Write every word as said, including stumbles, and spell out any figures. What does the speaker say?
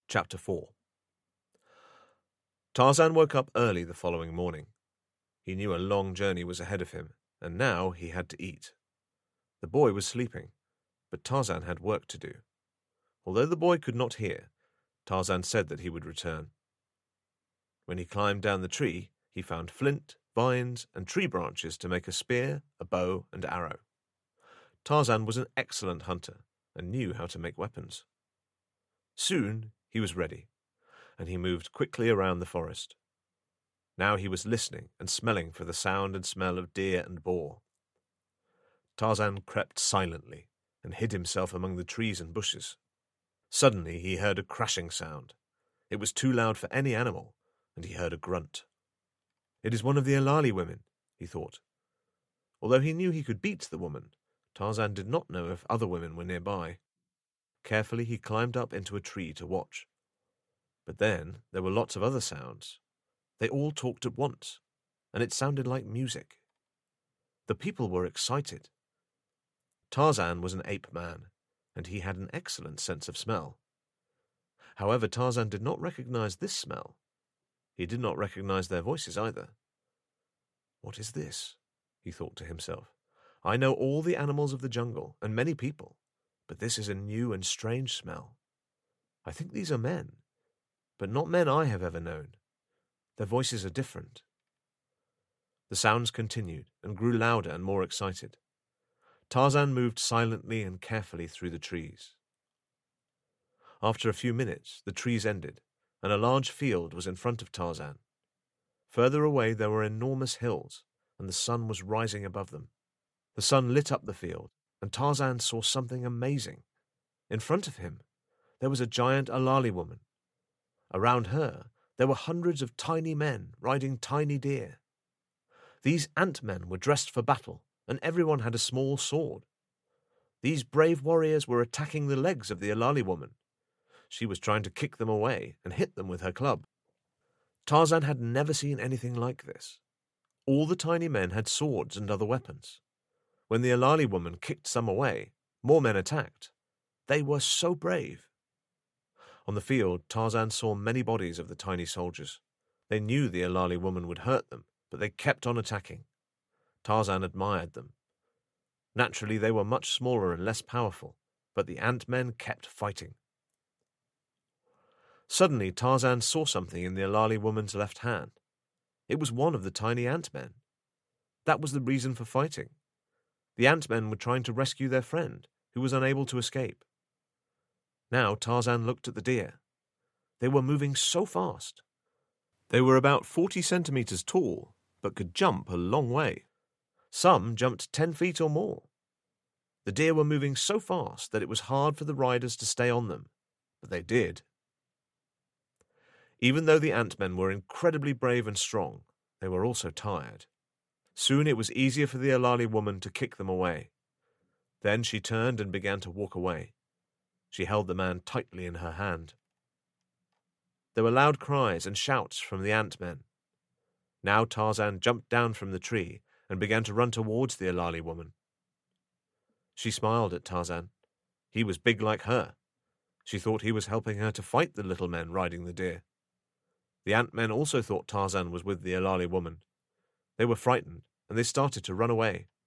Chapter four. Tarzan woke up early the following morning. He knew a long journey was ahead of him, and now he had to eat. The boy was sleeping, but Tarzan had work to do. Although the boy could not hear, Tarzan said that he would return. When he climbed down the tree, he found flint, vines, and tree branches to make a spear, a bow, and arrow. Tarzan was an excellent hunter and knew how to make weapons. Soon he was ready, and he moved quickly around the forest. Now he was listening and smelling for the sound and smell of deer and boar. Tarzan crept silently and hid himself among the trees and bushes. Suddenly he heard a crashing sound. It was too loud for any animal, and he heard a grunt. It is one of the Alali women, he thought. Although he knew he could beat the woman, Tarzan did not know if other women were nearby. Carefully he climbed up into a tree to watch. But then there were lots of other sounds. They all talked at once, and it sounded like music. The people were excited. Tarzan was an ape man, and he had an excellent sense of smell. However, Tarzan did not recognize this smell. He did not recognize their voices either. What is this? He thought to himself. I know all the animals of the jungle and many people, but this is a new and strange smell. I think these are men, but not men I have ever known. Their voices are different. The sounds continued and grew louder and more excited. Tarzan moved silently and carefully through the trees. After a few minutes, the trees ended, and a large field was in front of Tarzan. Further away there were enormous hills, and the sun was rising above them. The sun lit up the field, and Tarzan saw something amazing. In front of him, there was a giant Alali woman. Around her, there were hundreds of tiny men riding tiny deer. These ant-men were dressed for battle, and everyone had a small sword. These brave warriors were attacking the legs of the Alali woman. She was trying to kick them away and hit them with her club. Tarzan had never seen anything like this. All the tiny men had swords and other weapons. When the Alali woman kicked some away, more men attacked. They were so brave. On the field, Tarzan saw many bodies of the tiny soldiers. They knew the Alali woman would hurt them, but they kept on attacking. Tarzan admired them. Naturally, they were much smaller and less powerful, but the ant-men kept fighting. Suddenly, Tarzan saw something in the Alali woman's left hand. It was one of the tiny ant-men. That was the reason for fighting. The ant-men were trying to rescue their friend, who was unable to escape. Now Tarzan looked at the deer. They were moving so fast. They were about forty centimeters tall, but could jump a long way. Some jumped ten feet or more. The deer were moving so fast that it was hard for the riders to stay on them, but they did. Even though the ant-men were incredibly brave and strong, they were also tired. Soon it was easier for the Alali woman to kick them away. Then she turned and began to walk away. She held the man tightly in her hand. There were loud cries and shouts from the ant-men. Now Tarzan jumped down from the tree and began to run towards the Alali woman. She smiled at Tarzan. He was big like her. She thought he was helping her to fight the little men riding the deer. The ant-men also thought Tarzan was with the Alali woman. They were frightened, and they started to run away.